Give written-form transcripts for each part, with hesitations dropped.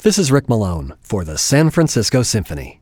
This is Rick Malone for the San Francisco Symphony.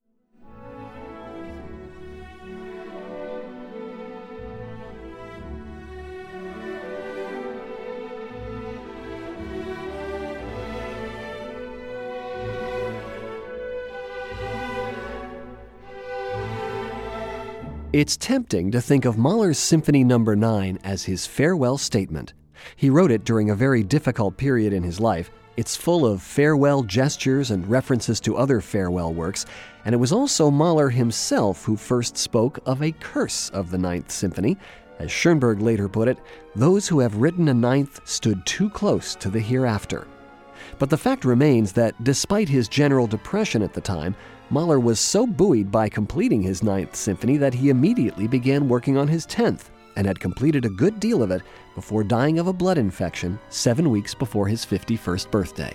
It's tempting to think of Mahler's Symphony No. 9 as his farewell statement. He wrote it during a very difficult period in his life. It's full of farewell gestures and references to other farewell works, and it was also Mahler himself who first spoke of a curse of the Ninth Symphony. As Schoenberg later put it, those who have written a ninth stood too close to the hereafter. But the fact remains that despite his general depression at the time, Mahler was so buoyed by completing his Ninth Symphony that he immediately began working on his 10th, and had completed a good deal of it before dying of a blood infection 7 weeks before his 51st birthday.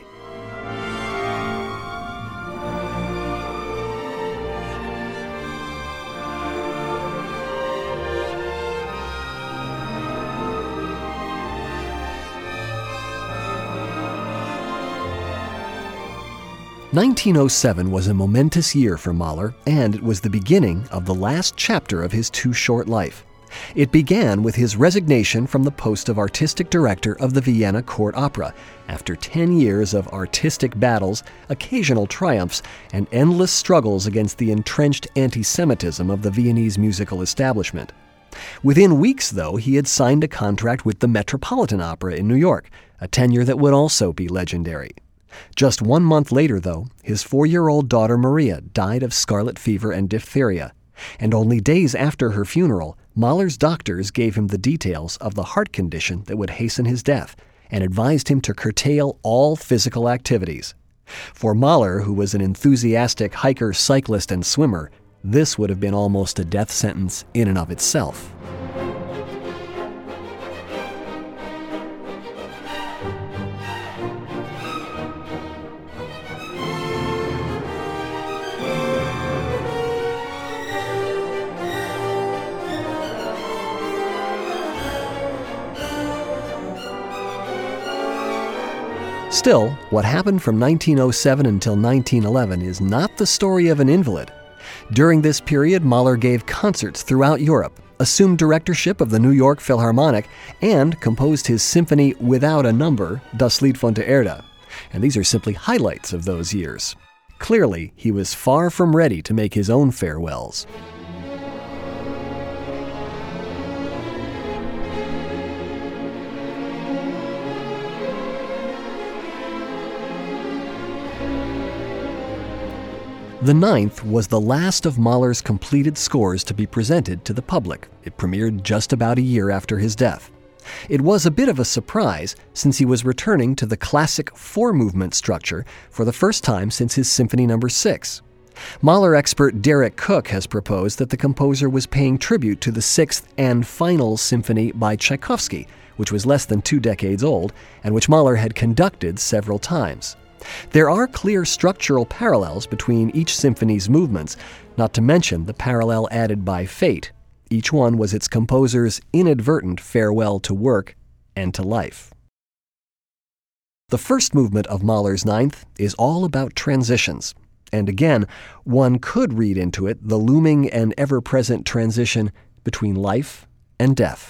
"1907 was a momentous year for Mahler, and it was the beginning of the last chapter of his too short life. It began with his resignation from the post of artistic director of the Vienna Court Opera, after 10 years of artistic battles, occasional triumphs, and endless struggles against the entrenched anti-Semitism of the Viennese musical establishment. Within weeks, though, he had signed a contract with the Metropolitan Opera in New York, a tenure that would also be legendary. Just 1 month later, though, his 4-year-old daughter Maria died of scarlet fever and diphtheria, and only days after her funeral, Mahler's doctors gave him the details of the heart condition that would hasten his death, and advised him to curtail all physical activities. For Mahler, who was an enthusiastic hiker, cyclist, and swimmer, this would have been almost a death sentence in and of itself. Still, what happened from 1907 until 1911 is not the story of an invalid. During this period, Mahler gave concerts throughout Europe, assumed directorship of the New York Philharmonic, and composed his symphony without a number, Das Lied von der Erde. And these are simply highlights of those years. Clearly, he was far from ready to make his own farewells. The Ninth was the last of Mahler's completed scores to be presented to the public. It premiered just about a year after his death. It was a bit of a surprise, since he was returning to the classic 4-movement structure for the first time since his Symphony No. 6. Mahler expert Derek Cook has proposed that the composer was paying tribute to the 6th and final symphony by Tchaikovsky, which was less than 2 decades old, and which Mahler had conducted several times. There are clear structural parallels between each symphony's movements, not to mention the parallel added by fate. Each one was its composer's inadvertent farewell to work and to life. The first movement of Mahler's Ninth is all about transitions. And again, one could read into it the looming and ever-present transition between life and death.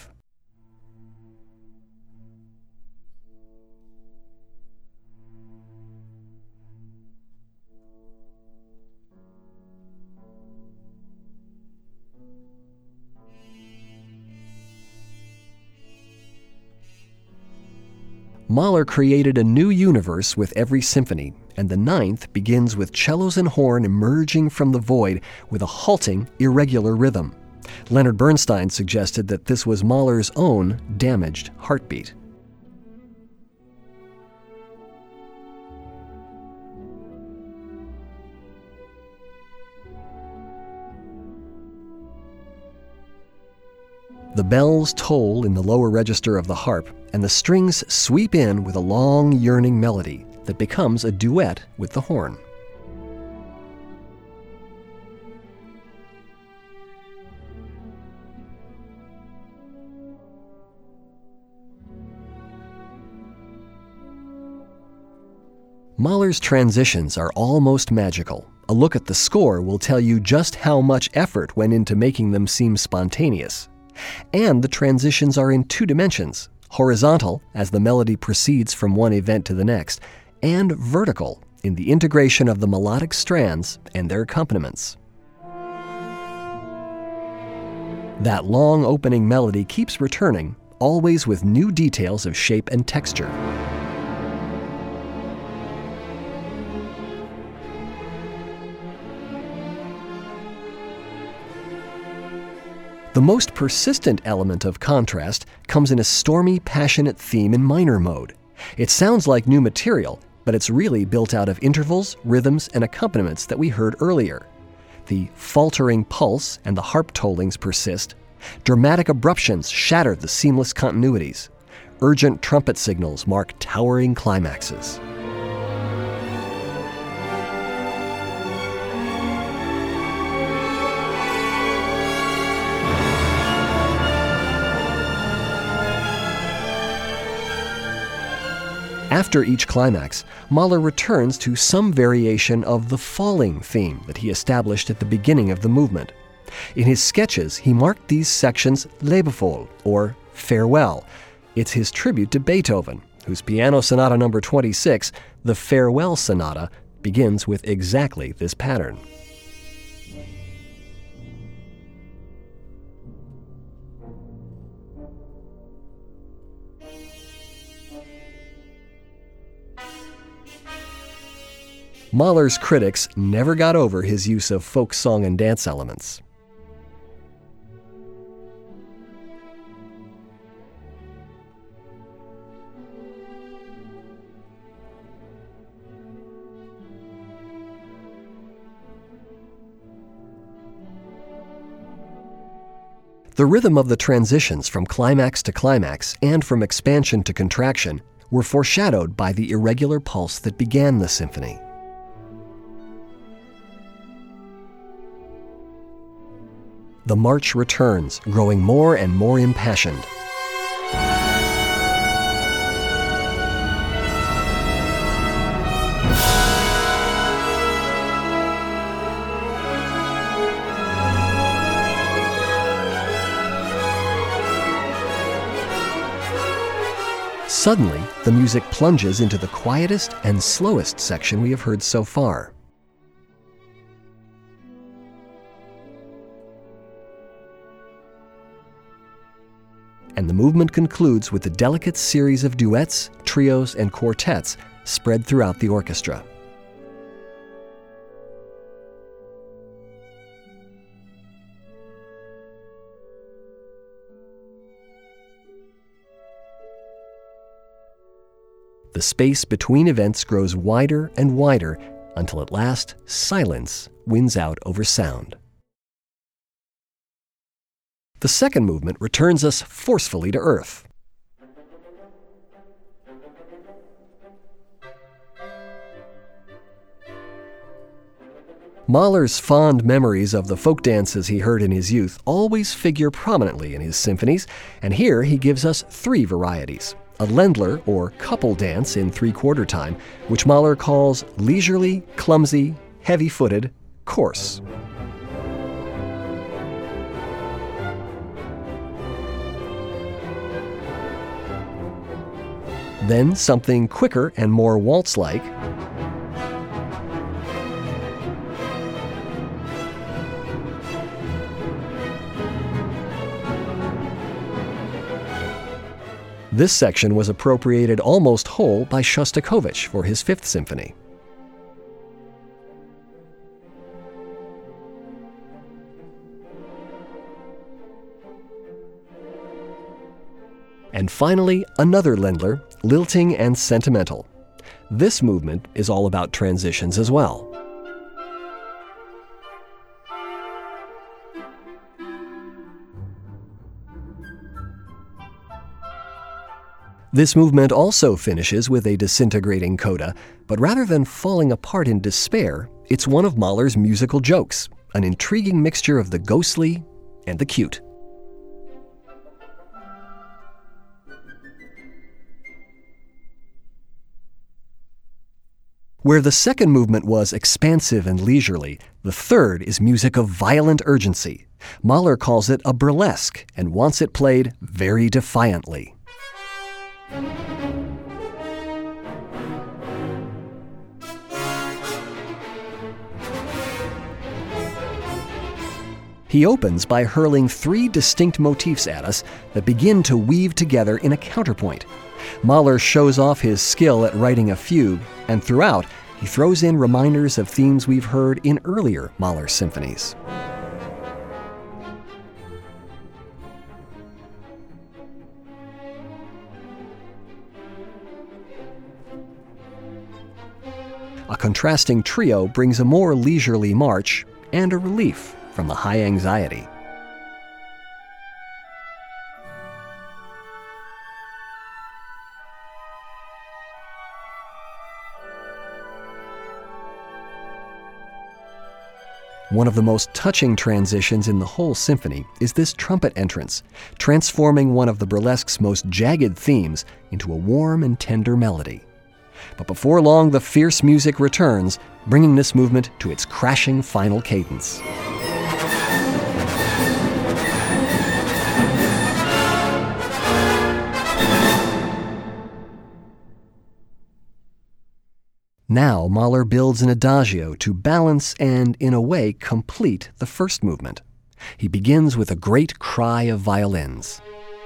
Mahler created a new universe with every symphony, and the Ninth begins with cellos and horn emerging from the void with a halting, irregular rhythm. Leonard Bernstein suggested that this was Mahler's own damaged heartbeat. The bells toll in the lower register of the harp, and the strings sweep in with a long, yearning melody that becomes a duet with the horn. Mahler's transitions are almost magical. A look at the score will tell you just how much effort went into making them seem spontaneous. And the transitions are in two dimensions, horizontal, as the melody proceeds from one event to the next, and vertical, in the integration of the melodic strands and their accompaniments. That long opening melody keeps returning, always with new details of shape and texture. The most persistent element of contrast comes in a stormy, passionate theme in minor mode. It sounds like new material, but it's really built out of intervals, rhythms, and accompaniments that we heard earlier. The faltering pulse and the harp tollings persist. Dramatic abruptions shatter the seamless continuities. Urgent trumpet signals mark towering climaxes. After each climax, Mahler returns to some variation of the falling theme that he established at the beginning of the movement. In his sketches, he marked these sections Lebewohl, or farewell. It's his tribute to Beethoven, whose Piano Sonata No. 26, the Farewell Sonata, begins with exactly this pattern. Mahler's critics never got over his use of folk song and dance elements. The rhythm of the transitions from climax to climax and from expansion to contraction were foreshadowed by the irregular pulse that began the symphony. The march returns, growing more and more impassioned. Suddenly, the music plunges into the quietest and slowest section we have heard so far. And the movement concludes with a delicate series of duets, trios, and quartets spread throughout the orchestra. The space between events grows wider and wider until at last silence wins out over sound. The second movement returns us forcefully to earth. Mahler's fond memories of the folk dances he heard in his youth always figure prominently in his symphonies, and here he gives us three varieties. A Ländler, or couple dance in three-quarter time, which Mahler calls leisurely, clumsy, heavy-footed, coarse. Then something quicker and more waltz-like. This section was appropriated almost whole by Shostakovich for his Fifth Symphony. And finally, another Ländler, lilting and sentimental. This movement is all about transitions as well. This movement also finishes with a disintegrating coda, but rather than falling apart in despair, it's one of Mahler's musical jokes, an intriguing mixture of the ghostly and the cute. Where the second movement was expansive and leisurely, the third is music of violent urgency. Mahler calls it a burlesque and wants it played very defiantly. He opens by hurling three distinct motifs at us that begin to weave together in a counterpoint. Mahler shows off his skill at writing a fugue, and throughout, he throws in reminders of themes we've heard in earlier Mahler symphonies. A contrasting trio brings a more leisurely march and a relief from the high anxiety. One of the most touching transitions in the whole symphony is this trumpet entrance, transforming one of the burlesque's most jagged themes into a warm and tender melody. But before long, the fierce music returns, bringing this movement to its crashing final cadence. Now Mahler builds an adagio to balance and, in a way, complete the first movement. He begins with a great cry of violins.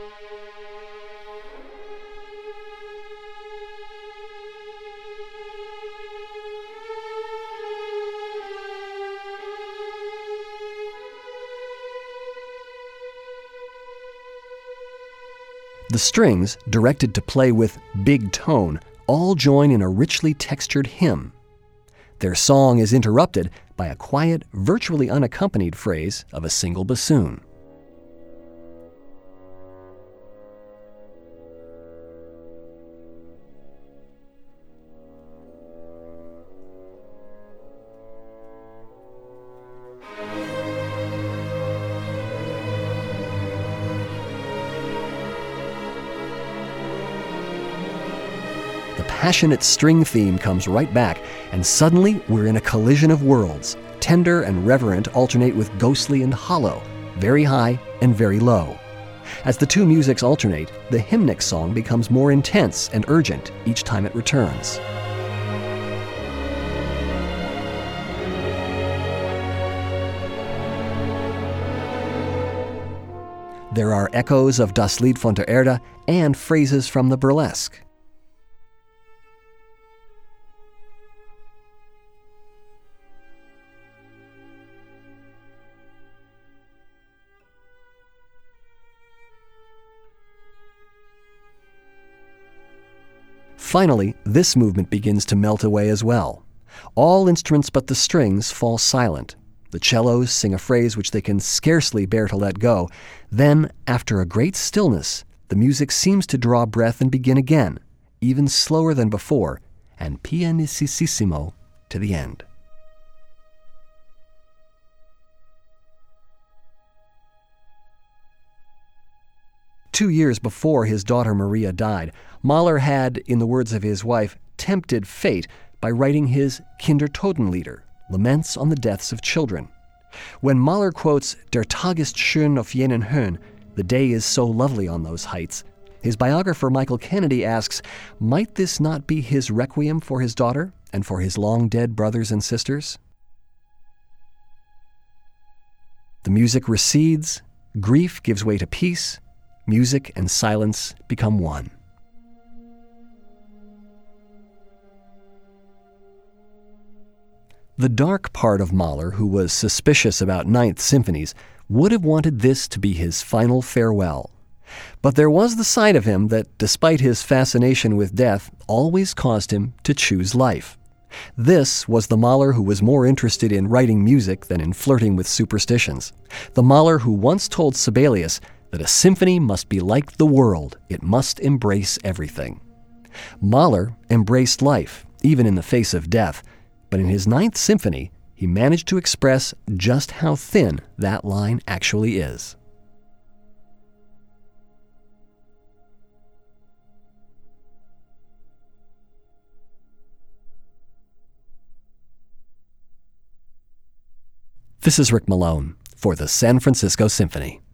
The strings, directed to play with big tone, all join in a richly textured hymn. Their song is interrupted by a quiet, virtually unaccompanied phrase of a single bassoon. The passionate string theme comes right back, and suddenly we're in a collision of worlds. Tender and reverent alternate with ghostly and hollow, very high and very low. As the two musics alternate, the hymnic song becomes more intense and urgent each time it returns. There are echoes of Das Lied von der Erde and phrases from the burlesque. Finally, this movement begins to melt away as well. All instruments but the strings fall silent. The cellos sing a phrase which they can scarcely bear to let go. Then, after a great stillness, the music seems to draw breath and begin again, even slower than before, and pianissimo to the end. Two years before his daughter Maria died, Mahler had, in the words of his wife, tempted fate by writing his Kindertotenlieder, Laments on the Deaths of Children. When Mahler quotes Der Tag ist schön auf jenen Höhen, the day is so lovely on those heights, his biographer Michael Kennedy asks, might this not be his requiem for his daughter and for his long-dead brothers and sisters? The music recedes, grief gives way to peace, music and silence become one. The dark part of Mahler, who was suspicious about Ninth Symphonies, would have wanted this to be his final farewell. But there was the side of him that, despite his fascination with death, always caused him to choose life. This was the Mahler who was more interested in writing music than in flirting with superstitions. The Mahler who once told Sibelius that a symphony must be like the world, it must embrace everything. Mahler embraced life, even in the face of death, but in his Ninth Symphony, he managed to express just how thin that line actually is. This is Rick Malone for the San Francisco Symphony.